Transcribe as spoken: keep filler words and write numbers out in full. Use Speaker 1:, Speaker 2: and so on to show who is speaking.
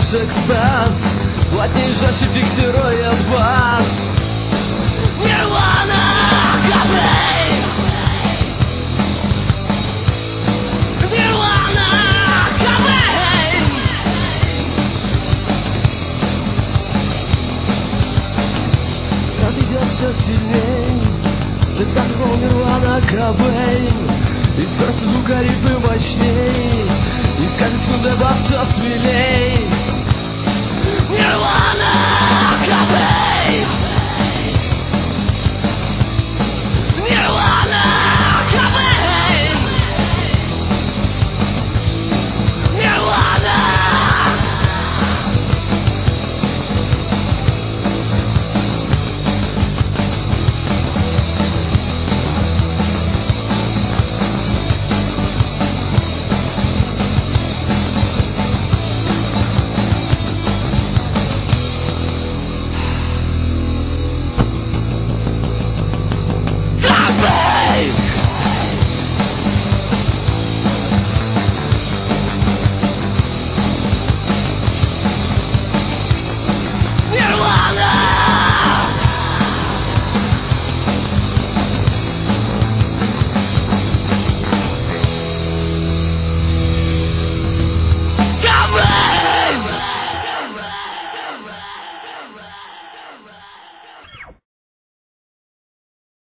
Speaker 1: наш экстаз плотнее, жестче фиксирует бас. Нирвана, Кобейн! Нирвана, Кобейн! Нам идет все сильней, лицом Нирвана, Кобейн. И скорость звука ритмы мощней, и с каждой секунды бас все смелей. Нирвана!